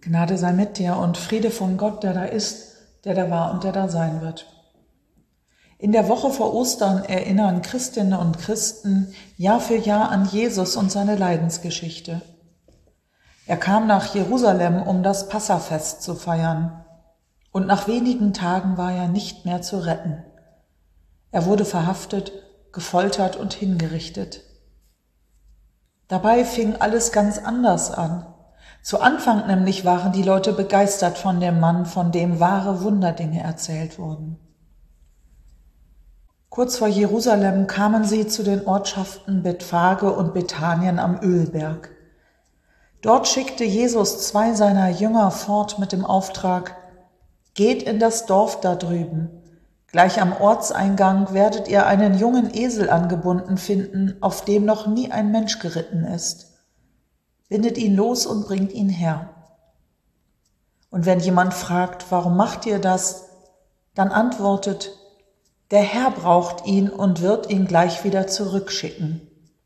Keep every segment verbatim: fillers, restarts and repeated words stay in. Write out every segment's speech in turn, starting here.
Gnade sei mit dir und Friede von Gott, der da ist, der da war und der da sein wird. In der Woche vor Ostern erinnern Christinnen und Christen Jahr für Jahr an Jesus und seine Leidensgeschichte. Er kam nach Jerusalem, um das Passafest zu feiern. Und nach wenigen Tagen war er nicht mehr zu retten. Er wurde verhaftet, gefoltert und hingerichtet. Dabei fing alles ganz anders an. Zu Anfang nämlich waren die Leute begeistert von dem Mann, von dem wahre Wunderdinge erzählt wurden. Kurz vor Jerusalem kamen sie zu den Ortschaften Bethphage und Bethanien am Ölberg. Dort schickte Jesus zwei seiner Jünger fort mit dem Auftrag: Geht in das Dorf da drüben. Gleich am Ortseingang werdet ihr einen jungen Esel angebunden finden, auf dem noch nie ein Mensch geritten ist. Bindet ihn los und bringt ihn her. Und wenn jemand fragt, warum macht ihr das, dann antwortet: Der Herr braucht ihn und wird ihn gleich wieder zurückschicken.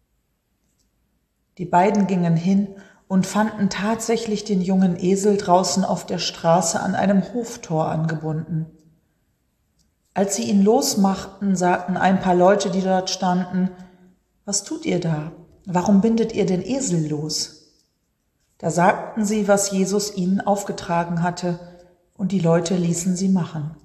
Die beiden gingen hin und fanden tatsächlich den jungen Esel draußen auf der Straße an einem Hoftor angebunden. Als sie ihn losmachten, sagten ein paar Leute, die dort standen: Was tut ihr da? Warum bindet ihr den Esel los? Da sagten sie, was Jesus ihnen aufgetragen hatte, und die Leute ließen sie machen.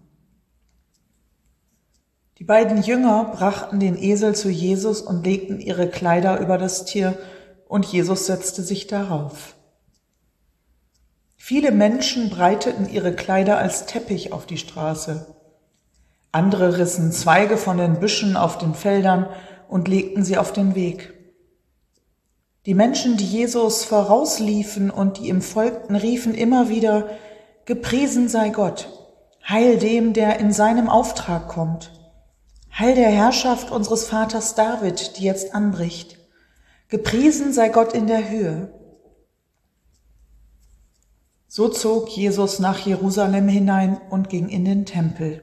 Die beiden Jünger brachten den Esel zu Jesus und legten ihre Kleider über das Tier, und Jesus setzte sich darauf. Viele Menschen breiteten ihre Kleider als Teppich auf die Straße. Andere rissen Zweige von den Büschen auf den Feldern und legten sie auf den Weg. Die Menschen, die Jesus vorausliefen und die ihm folgten, riefen immer wieder: Gepriesen sei Gott, Heil dem, der in seinem Auftrag kommt. Heil der Herrschaft unseres Vaters David, die jetzt anbricht. Gepriesen sei Gott in der Höhe. So zog Jesus nach Jerusalem hinein und ging in den Tempel.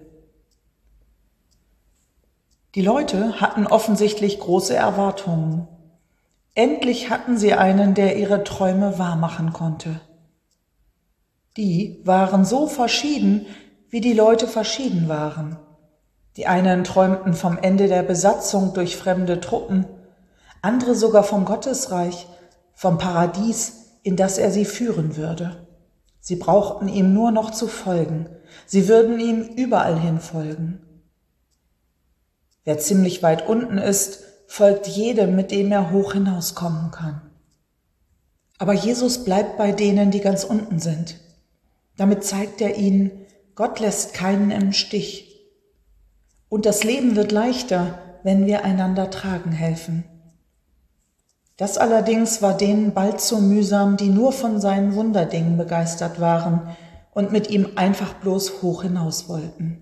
Die Leute hatten offensichtlich große Erwartungen. Endlich hatten sie einen, der ihre Träume wahrmachen konnte. Die waren so verschieden, wie die Leute verschieden waren. Die einen träumten vom Ende der Besatzung durch fremde Truppen, andere sogar vom Gottesreich, vom Paradies, in das er sie führen würde. Sie brauchten ihm nur noch zu folgen. Sie würden ihm überall hin folgen. Wer ziemlich weit unten ist, folgt jedem, mit dem er hoch hinauskommen kann. Aber Jesus bleibt bei denen, die ganz unten sind. Damit zeigt er ihnen, Gott lässt keinen im Stich. Und das Leben wird leichter, wenn wir einander tragen helfen. Das allerdings war denen bald zu mühsam, die nur von seinen Wunderdingen begeistert waren und mit ihm einfach bloß hoch hinaus wollten.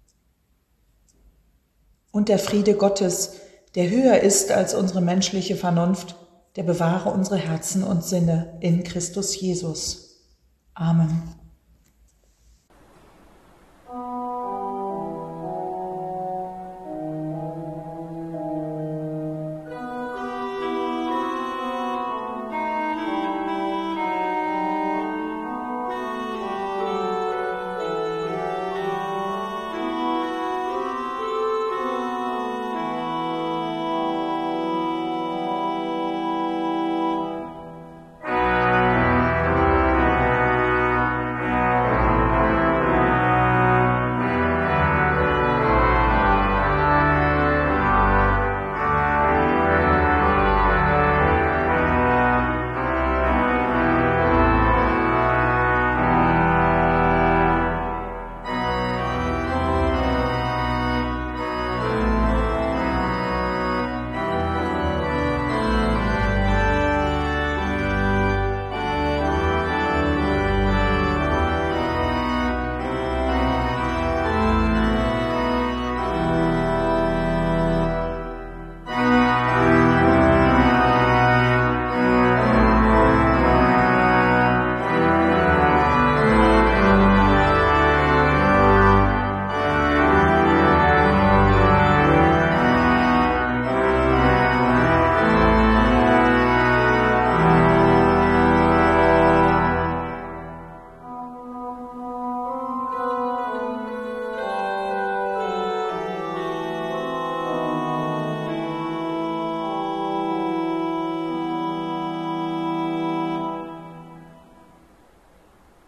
Und der Friede Gottes, der höher ist als unsere menschliche Vernunft, der bewahre unsere Herzen und Sinne in Christus Jesus. Amen.